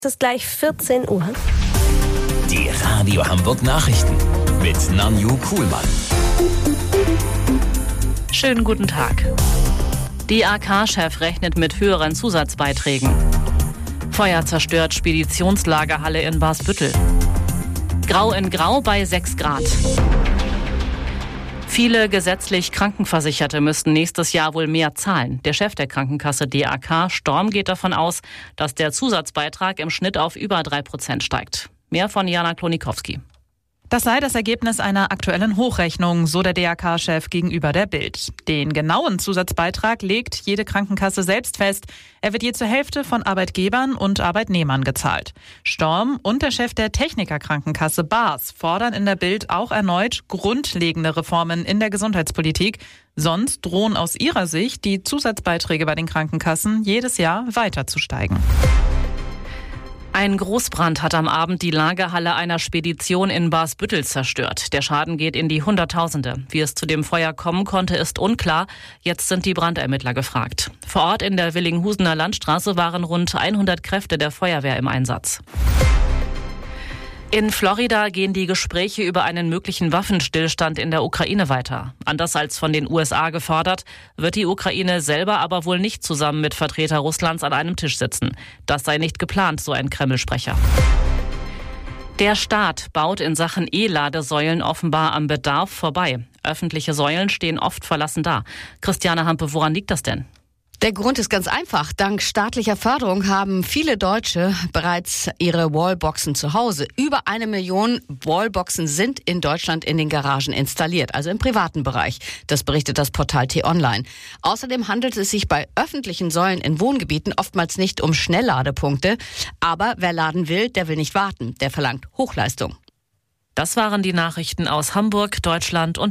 Es ist gleich 14 Uhr. Die Radio Hamburg Nachrichten mit Nanju Kuhlmann. Schönen guten Tag. DAK-Chef rechnet mit höheren Zusatzbeiträgen. Feuer zerstört Speditionslagerhalle in Barsbüttel. Grau in Grau bei 6 Grad. Viele gesetzlich Krankenversicherte müssten nächstes Jahr wohl mehr zahlen. Der Chef der Krankenkasse DAK, Storm, geht davon aus, dass der Zusatzbeitrag im Schnitt auf über 3% steigt. Mehr von Jana Klonikowski. Das sei das Ergebnis einer aktuellen Hochrechnung, so der DAK-Chef gegenüber der Bild. Den genauen Zusatzbeitrag legt jede Krankenkasse selbst fest. Er wird je zur Hälfte von Arbeitgebern und Arbeitnehmern gezahlt. Storm und der Chef der Techniker-Krankenkasse Bars fordern in der Bild auch erneut grundlegende Reformen in der Gesundheitspolitik. Sonst drohen aus ihrer Sicht die Zusatzbeiträge bei den Krankenkassen jedes Jahr weiter zu steigen. Ein Großbrand hat am Abend die Lagerhalle einer Spedition in Barsbüttel zerstört. Der Schaden geht in die Hunderttausende. Wie es zu dem Feuer kommen konnte, ist unklar. Jetzt sind die Brandermittler gefragt. Vor Ort in der Willinghusener Landstraße waren rund 100 Kräfte der Feuerwehr im Einsatz. In Florida gehen die Gespräche über einen möglichen Waffenstillstand in der Ukraine weiter. Anders als von den USA gefordert, wird die Ukraine selber aber wohl nicht zusammen mit Vertretern Russlands an einem Tisch sitzen. Das sei nicht geplant, so ein Kreml-Sprecher. Der Staat baut in Sachen E-Ladesäulen offenbar am Bedarf vorbei. Öffentliche Säulen stehen oft verlassen da. Christiane Hampe, woran liegt das denn? Der Grund ist ganz einfach. Dank staatlicher Förderung haben viele Deutsche bereits ihre Wallboxen zu Hause. Über 1 Million Wallboxen sind in Deutschland in den Garagen installiert, also im privaten Bereich. Das berichtet das Portal T-Online. Außerdem handelt es sich bei öffentlichen Säulen in Wohngebieten oftmals nicht um Schnellladepunkte. Aber wer laden will, der will nicht warten. Der verlangt Hochleistung. Das waren die Nachrichten aus Hamburg, Deutschland und